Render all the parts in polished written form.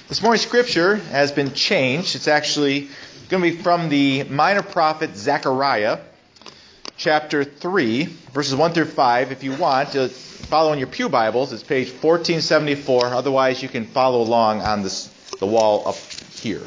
This morning's scripture has been changed. It's actually going to be from the minor prophet Zechariah, chapter 3, verses 1 through 5. If you want to follow in your pew Bibles, it's page 1474. Otherwise, you can follow along on the wall up here.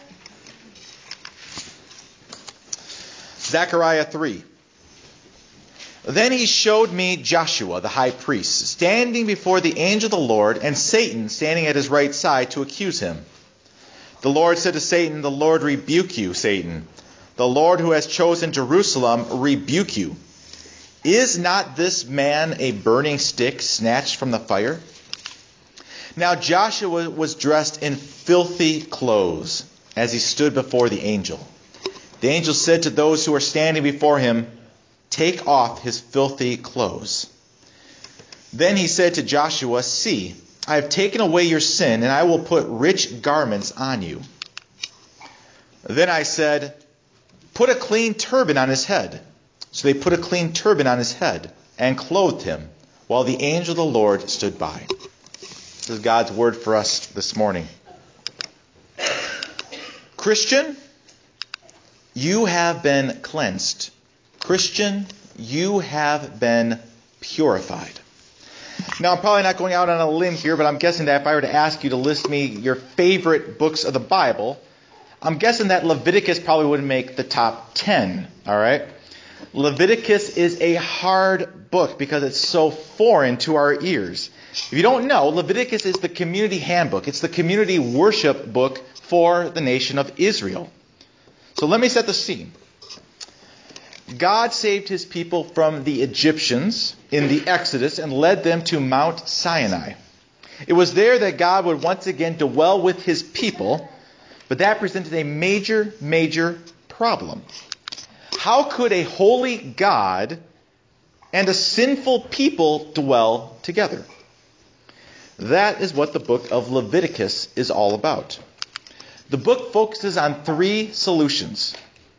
Zechariah 3. Then he showed me Joshua, the high priest, standing before the angel of the Lord, and Satan standing at his right side to accuse him. The Lord said to Satan, "The Lord rebuke you, Satan. The Lord who has chosen Jerusalem rebuke you. Is not this man a burning stick snatched from the fire?" Now Joshua was dressed in filthy clothes as he stood before the angel. The angel said to those who were standing before him, "Take off his filthy clothes." Then he said to Joshua, "See, I have taken away your sin, and I will put rich garments on you." Then I said, "Put a clean turban on his head." So they put a clean turban on his head and clothed him, while the angel of the Lord stood by. This is God's word for us this morning. Christian, you have been cleansed. Christian, you have been purified. Now, I'm probably not going out on a limb here, but I'm guessing that if I were to ask you to list me your favorite books of the Bible, I'm guessing that Leviticus probably wouldn't make the top 10, all right? Leviticus is a hard book because it's so foreign to our ears. If you don't know, Leviticus is the community handbook. It's the community worship book for the nation of Israel. So let me set the scene. God saved his people from the Egyptians in the Exodus and led them to Mount Sinai. It was there that God would once again dwell with his people, but that presented a major problem. How could a holy God and a sinful people dwell together? That is what the book of Leviticus is all about. The book focuses on three solutions: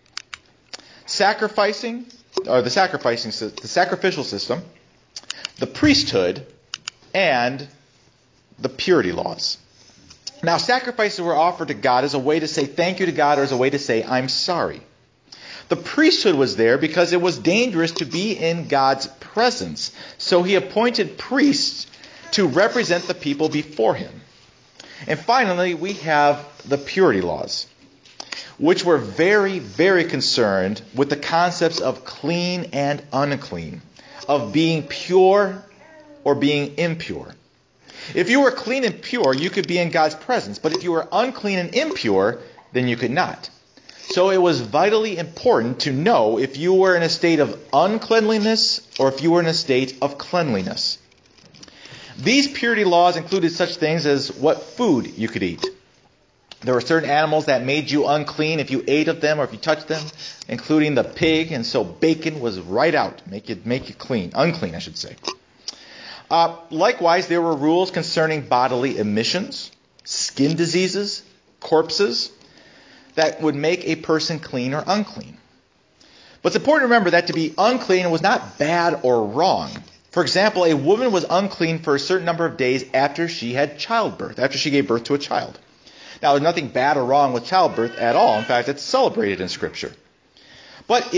the sacrificial system, the priesthood, and the purity laws. Now, sacrifices were offered to God as a way to say thank you to God, or as a way to say I'm sorry. The priesthood was there because it was dangerous to be in God's presence, so he appointed priests to represent the people before him. And finally, we have the purity laws, which were very concerned with the concepts of clean and unclean, of being pure or being impure. If you were clean and pure, you could be in God's presence. But if you were unclean and impure, then you could not. So it was vitally important to know if you were in a state of uncleanliness or if you were in a state of cleanliness. These purity laws included such things as what food you could eat. There were certain animals that made you unclean if you ate of them or if you touched them, including the pig, and so bacon was right out, make you clean, unclean, I should say. Likewise, there were rules concerning bodily emissions, skin diseases, corpses, that would make a person clean or unclean. But it's important to remember that to be unclean was not bad or wrong. For example, a woman was unclean for a certain number of days after she had childbirth, after she gave birth to a child. Now, there's nothing bad or wrong with childbirth at all. In fact, it's celebrated in Scripture. But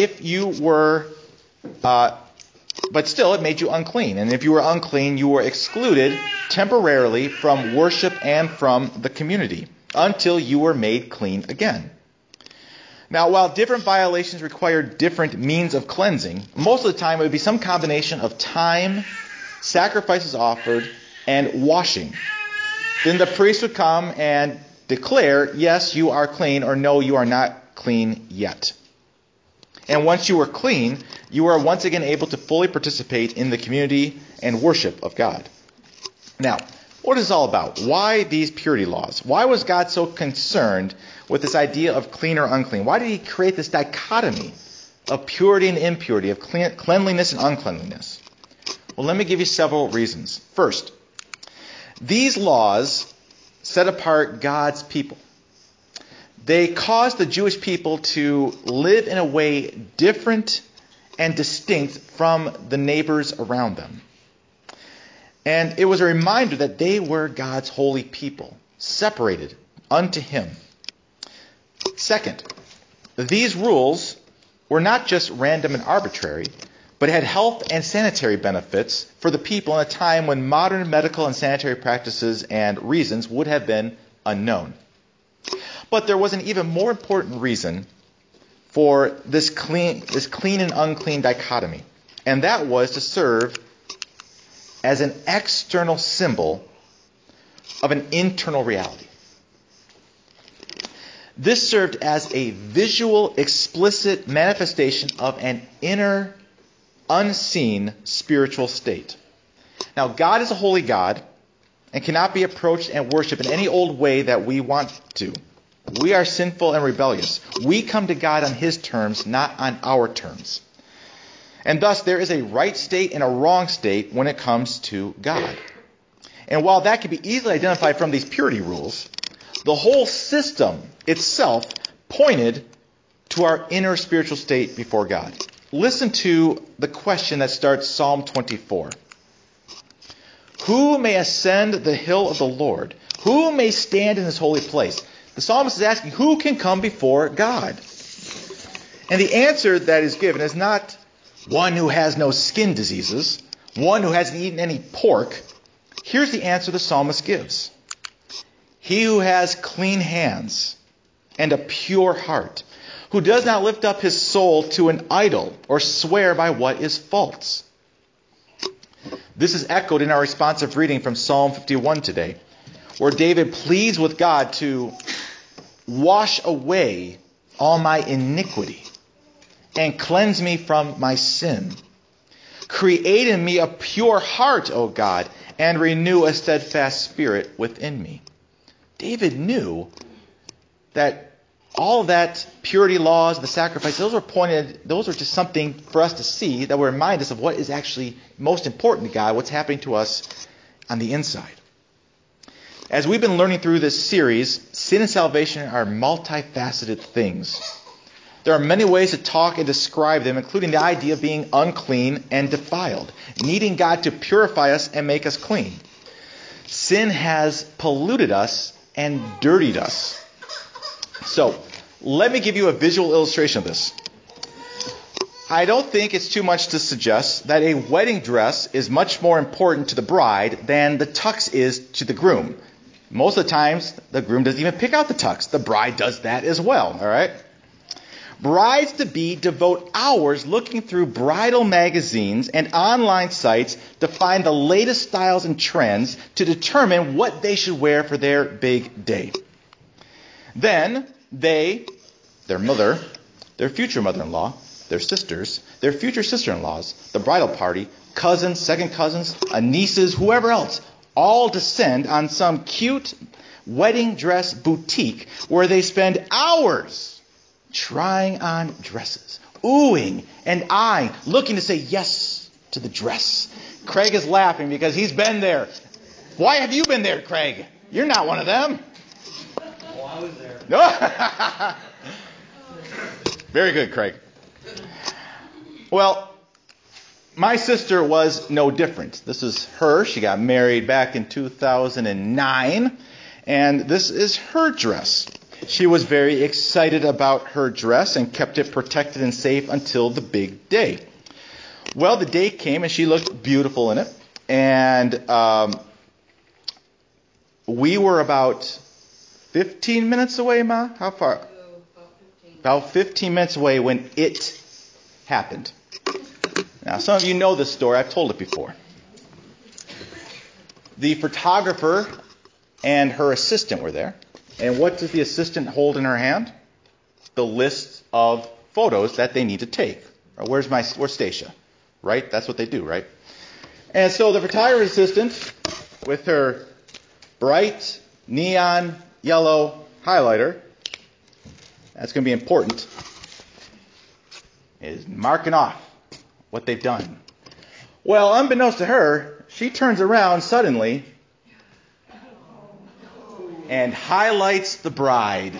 but still, it made you unclean. And if you were unclean, you were excluded temporarily from worship and from the community until you were made clean again. Now, while different violations required different means of cleansing, most of the time it would be some combination of time, sacrifices offered, and washing. Then the priest would come and declare, yes, you are clean, or no, you are not clean yet. And once you were clean, you are once again able to fully participate in the community and worship of God. Now, what is this all about? Why these purity laws? Why was God so concerned with this idea of clean or unclean? Why did he create this dichotomy of purity and impurity, of cleanliness and uncleanliness? Well, let me give you several reasons. First, these laws set apart God's people. They caused the Jewish people to live in a way different and distinct from the neighbors around them. And it was a reminder that they were God's holy people. separated unto him. Second, these rules were not just random and arbitrary, but had health and sanitary benefits for the people in a time when modern medical and sanitary practices and reasons would have been unknown. But there was an even more important reason for this clean and unclean dichotomy, and that was to serve as an external symbol of an internal reality. This served as a visual, explicit manifestation of an inner, unseen spiritual state. Now, God is a holy God and cannot be approached and worshipped in any old way that we want to. We are sinful and rebellious. We come to God on his terms, not on our terms. And thus, there is a right state and a wrong state when it comes to God. And while that can be easily identified from these purity rules, the whole system itself pointed to our inner spiritual state before God. Listen to the question that starts Psalm 24. Who may ascend the hill of the Lord? Who may stand in his holy place? The psalmist is asking, who can come before God? And the answer that is given is not one who has no skin diseases, one who hasn't eaten any pork. Here's the answer the psalmist gives. He who has clean hands and a pure heart, who does not lift up his soul to an idol or swear by what is false. This is echoed in our responsive reading from Psalm 51 today, where David pleads with God to wash away all my iniquity and cleanse me from my sin. Create in me a pure heart, O God, and renew a steadfast spirit within me. David knew that all that purity laws, the sacrifice, those were just something for us to see that will remind us of what is actually most important to God, what's happening to us on the inside. As we've been learning through this series, sin and salvation are multifaceted things. There are many ways to talk and describe them, including the idea of being unclean and defiled, needing God to purify us and make us clean. Sin has polluted us and dirtied us. So, let me give you a visual illustration of this. I don't think it's too much to suggest that a wedding dress is much more important to the bride than the tux is to the groom. Most of the times, the groom doesn't even pick out the tux. The bride does that as well, all right? Brides-to-be devote hours looking through bridal magazines and online sites to find the latest styles and trends to determine what they should wear for their big day. Then their mother, their future mother-in-law, their sisters, their future sister-in-laws, the bridal party, cousins, second cousins, nieces, whoever else, all descend on some cute wedding dress boutique where they spend hours trying on dresses, oohing and eyeing, looking to say yes to the dress. Craig is laughing because he's been there. Why have you been there, Craig? You're not one of them. Oh, I was there. No. Very good, Craig. Well, my sister was no different. This is her. She got married back in 2009, and this is her dress. She was very excited about her dress and kept it protected and safe until the big day. Well, the day came, and she looked beautiful in it, and we were about 15 minutes away, Ma? How far? About 15 minutes away when it happened. Now, some of you know this story. I've told it before. The photographer and her assistant were there. And what does the assistant hold in her hand? The list of photos that they need to take. Where's Stacia? Right? That's what they do, right? And so the photographer assistant, with her bright neon yellow highlighter, that's going to be important, is marking off what they've done. Well, unbeknownst to her, she turns around suddenly and highlights the bride.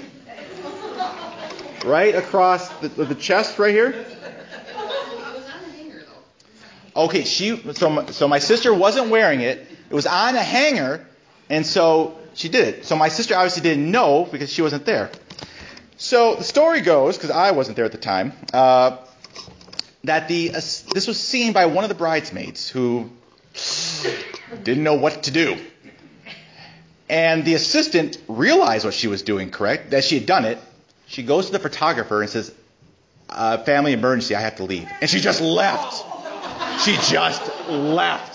Right across the chest right here. It was on the hanger, though. Okay, so my sister wasn't wearing it. It was on a hanger, and so she did it. So my sister obviously didn't know because she wasn't there. So the story goes, because I wasn't there at the time, that this was seen by one of the bridesmaids who didn't know what to do. And the assistant realized what she was doing correct, that she had done it. She goes to the photographer and says, family emergency, I have to leave. And she just left. She just left.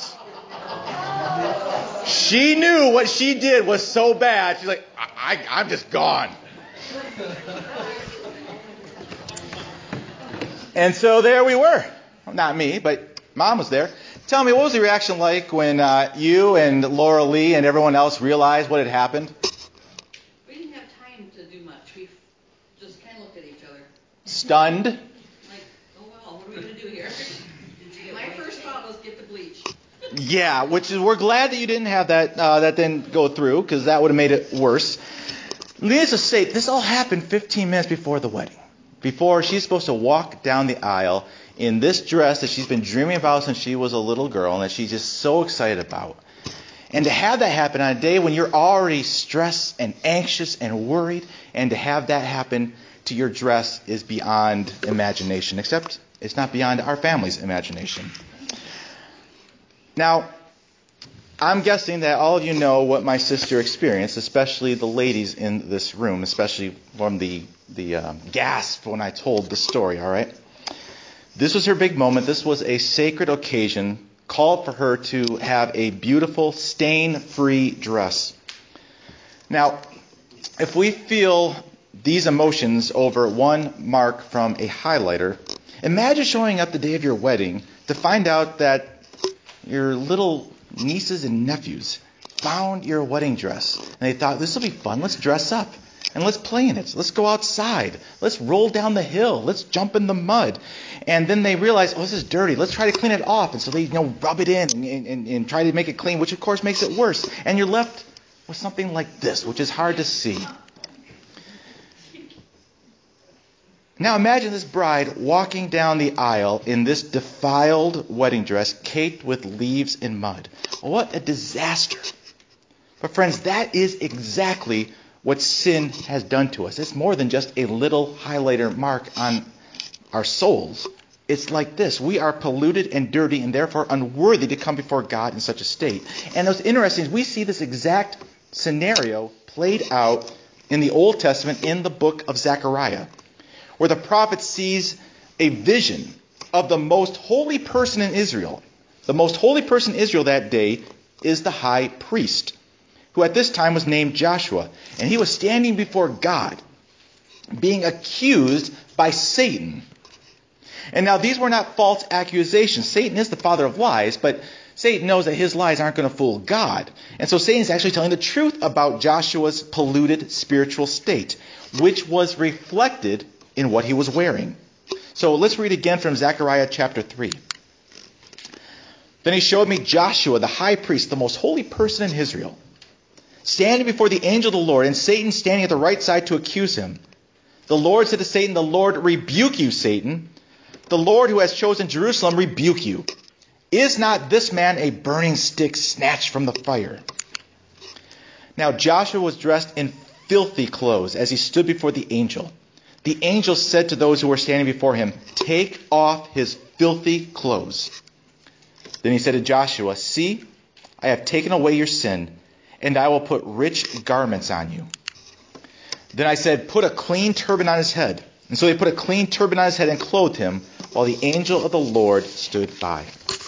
She knew what she did was so bad. She's like, I'm just gone. And so there we were. Well, not me, but Mom was there. Tell me, what was the reaction like when you and Laura Lee and everyone else realized what had happened? We didn't have time to do much. We just kind of looked at each other. Stunned? Like, oh well, what are we going to do here? My first thought was get the bleach. Yeah, which is, we're glad that you didn't have that didn't go through, because that would have made it worse. Needless to say, this all happened 15 minutes before the wedding. Before she's supposed to walk down the aisle in this dress that she's been dreaming about since she was a little girl and that she's just so excited about. And to have that happen on a day when you're already stressed and anxious and worried, and to have that happen to your dress is beyond imagination, except it's not beyond our family's imagination. Now, I'm guessing that all of you know what my sister experienced, especially the ladies in this room, especially from the gasp when I told the story, all right? This was her big moment. This was a sacred occasion, called for her to have a beautiful, stain-free dress. Now, if we feel these emotions over one mark from a highlighter, imagine showing up the day of your wedding to find out that your little nieces and nephews found your wedding dress. And they thought, this will be fun. Let's dress up. And let's play in it. Let's go outside. Let's roll down the hill. Let's jump in the mud. And then they realize, oh, this is dirty. Let's try to clean it off. And so they rub it in and try to make it clean, which of course makes it worse. And you're left with something like this, which is hard to see. Now imagine this bride walking down the aisle in this defiled wedding dress caked with leaves and mud. What a disaster. But friends, that is exactly what sin has done to us. It's more than just a little highlighter mark on our souls. It's like this. We are polluted and dirty and therefore unworthy to come before God in such a state. And what's interesting is we see this exact scenario played out in the Old Testament in the book of Zechariah, where the prophet sees a vision of the most holy person in Israel. The most holy person in Israel that day is the high priest, who at this time was named Joshua. And he was standing before God, being accused by Satan. And now these were not false accusations. Satan is the father of lies, but Satan knows that his lies aren't going to fool God. And so Satan's actually telling the truth about Joshua's polluted spiritual state, which was reflected in what he was wearing. So let's read again from Zechariah chapter 3. Then he showed me Joshua, the high priest, the most holy person in Israel, standing before the angel of the Lord, and Satan standing at the right side to accuse him. The Lord said to Satan, the Lord rebuke you, Satan. The Lord who has chosen Jerusalem rebuke you. Is not this man a burning stick snatched from the fire? Now Joshua was dressed in filthy clothes as he stood before the angel. The angel said to those who were standing before him, take off his filthy clothes. Then he said to Joshua, see, I have taken away your sin, and I will put rich garments on you. Then I said, put a clean turban on his head. And so they put a clean turban on his head and clothed him, while the angel of the Lord stood by.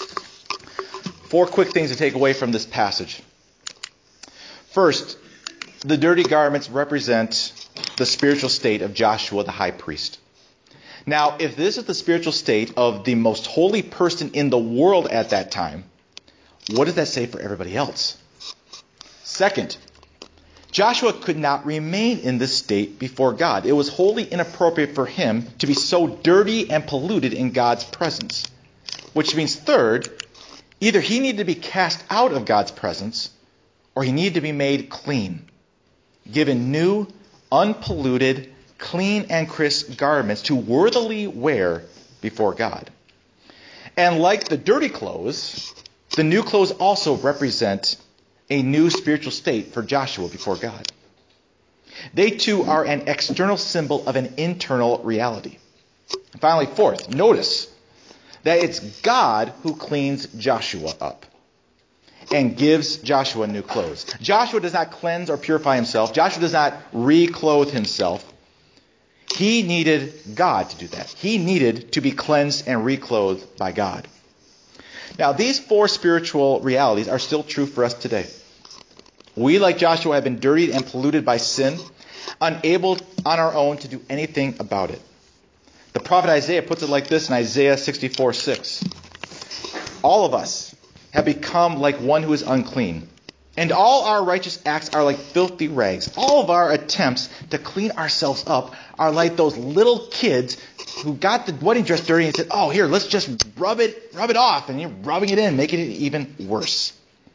4 quick things to take away from this passage. First, the dirty garments represent the spiritual state of Joshua the high priest. Now, if this is the spiritual state of the most holy person in the world at that time, what does that say for everybody else? Second, Joshua could not remain in this state before God. It was wholly inappropriate for him to be so dirty and polluted in God's presence. Which means third, either he needed to be cast out of God's presence, or he needed to be made clean, given new, unpolluted, clean and crisp garments to worthily wear before God. And like the dirty clothes, the new clothes also represent a new spiritual state for Joshua before God. They too are an external symbol of an internal reality. And finally, fourth, notice that it's God who cleans Joshua up and gives Joshua new clothes. Joshua does not cleanse or purify himself. Joshua does not reclothe himself. He needed God to do that. He needed to be cleansed and reclothed by God. Now, these four spiritual realities are still true for us today. We, like Joshua, have been dirtied and polluted by sin, unable on our own to do anything about it. The prophet Isaiah puts it like this in Isaiah 64:6. All of us have become like one who is unclean, and all our righteous acts are like filthy rags. All of our attempts to clean ourselves up are like those little kids who got the wedding dress dirty and said, oh, here, let's just rub it off. And you're rubbing it in, making it even worse.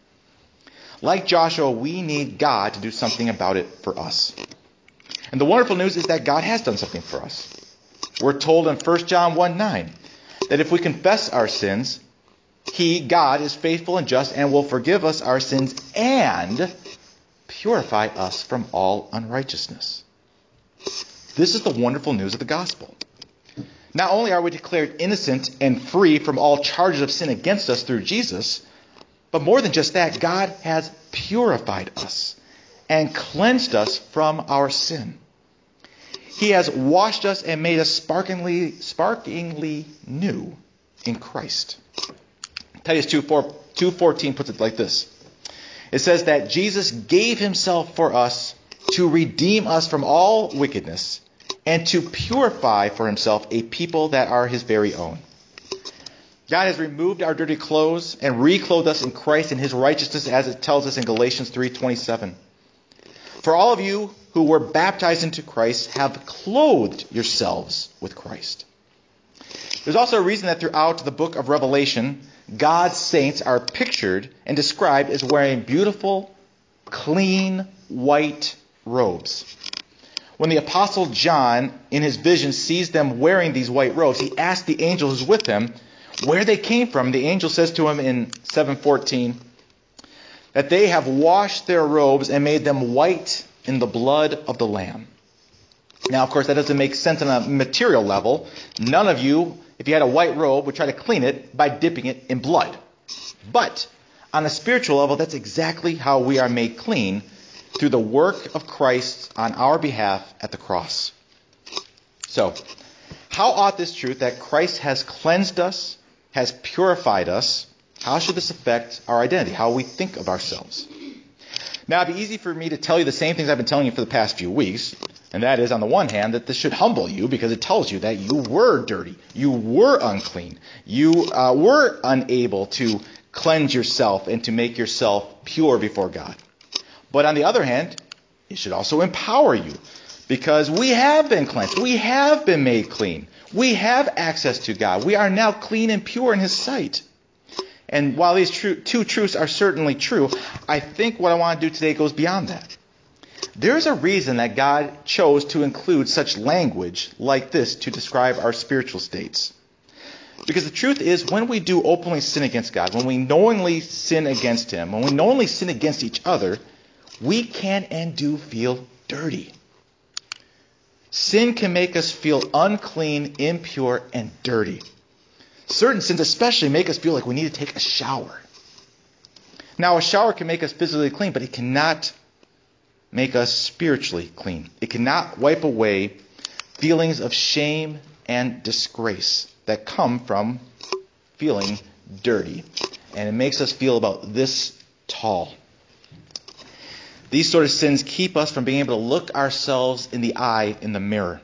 Like Joshua, we need God to do something about it for us. And the wonderful news is that God has done something for us. We're told in 1 John 1:9 that if we confess our sins, He, God, is faithful and just and will forgive us our sins and purify us from all unrighteousness. This is the wonderful news of the gospel. Not only are we declared innocent and free from all charges of sin against us through Jesus, but more than just that, God has purified us and cleansed us from our sin. He has washed us and made us sparklingly new in Christ. Titus 2:14 puts it like this. It says that Jesus gave himself for us to redeem us from all wickedness and to purify for himself a people that are his very own. God has removed our dirty clothes and reclothed us in Christ and his righteousness, as it tells us in Galatians 3:27. For all of you who were baptized into Christ have clothed yourselves with Christ. There's also a reason that throughout the book of Revelation, God's saints are pictured and described as wearing beautiful, clean, white robes. When the Apostle John, in his vision, sees them wearing these white robes, he asks the angel who's with him where they came from. The angel says to him in 7:14 that they have washed their robes and made them white in the blood of the Lamb. Now, of course, that doesn't make sense on a material level. None of you, if you had a white robe, would try to clean it by dipping it in blood. But on a spiritual level, that's exactly how we are made clean, through the work of Christ on our behalf at the cross. So, how ought this truth that Christ has cleansed us, has purified us, how should this affect our identity, how we think of ourselves? Now, it'd be easy for me to tell you the same things I've been telling you for the past few weeks, and that is, on the one hand, that this should humble you because it tells you that you were dirty, you were unclean, you were unable to cleanse yourself and to make yourself pure before God. But on the other hand, it should also empower you because we have been cleansed, we have been made clean, we have access to God, we are now clean and pure in His sight. And while these two truths are certainly true, I think what I want to do today goes beyond that. There is a reason that God chose to include such language like this to describe our spiritual states. Because the truth is, when we do openly sin against God, when we knowingly sin against Him, when we knowingly sin against each other, we can and do feel dirty. Sin can make us feel unclean, impure, and dirty. Certain sins especially make us feel like we need to take a shower. Now, a shower can make us physically clean, but it cannot make us spiritually clean. It cannot wipe away feelings of shame and disgrace that come from feeling dirty. And it makes us feel about this tall. These sort of sins keep us from being able to look ourselves in the eye in the mirror.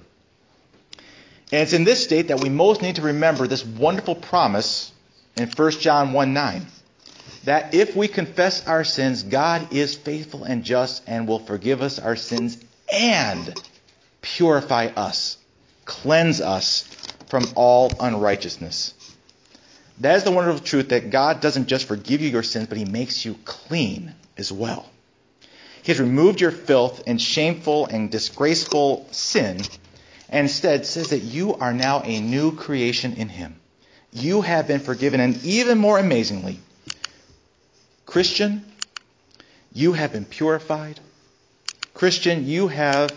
And it's in this state that we most need to remember this wonderful promise in 1 John 1:9. That if we confess our sins, God is faithful and just and will forgive us our sins and purify us, cleanse us from all unrighteousness. That is the wonderful truth that God doesn't just forgive you your sins, but He makes you clean as well. He has removed your filth and shameful and disgraceful sin, and instead says that you are now a new creation in Him. You have been forgiven, and even more amazingly, Christian, You have been purified. Christian, you have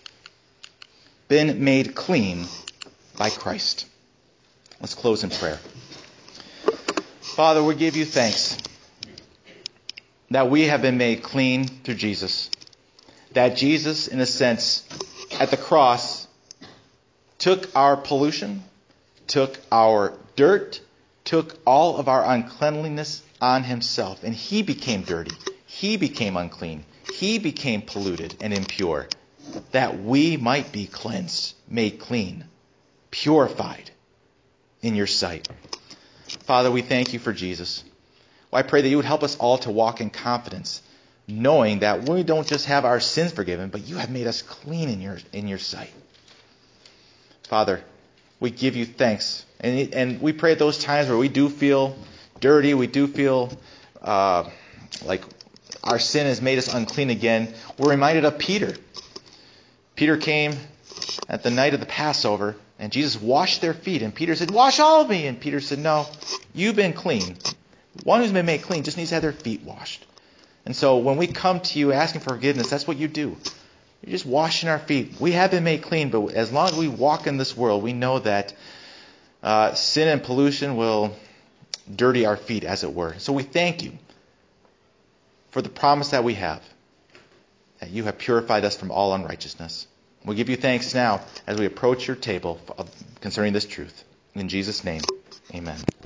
been made clean by Christ. Let's close in prayer. Father, we give you thanks that we have been made clean through Jesus. That Jesus, in a sense, at the cross, took our pollution, took our dirt, took all of our uncleanliness on himself. And he became dirty. He became unclean. He became polluted and impure, that we might be cleansed, made clean, purified in your sight. Father, we thank you for Jesus. Well, I pray that you would help us all to walk in confidence, knowing that we don't just have our sins forgiven, but you have made us clean in your sight. Father, we give you thanks. And we pray at those times where we do feel dirty, we do feel like our sin has made us unclean again. We're reminded of Peter. Peter came at the night of the Passover, and Jesus washed their feet. And Peter said, "Wash all of me." And Peter said, "No, you've been clean. One who's been made clean just needs to have their feet washed." And so when we come to you asking for forgiveness, that's what you do. You're just washing our feet. We have been made clean, but as long as we walk in this world, we know that sin and pollution will dirty our feet, as it were. So we thank you for the promise that we have, that you have purified us from all unrighteousness. We give you thanks now as we approach your table concerning this truth. In Jesus' name, amen.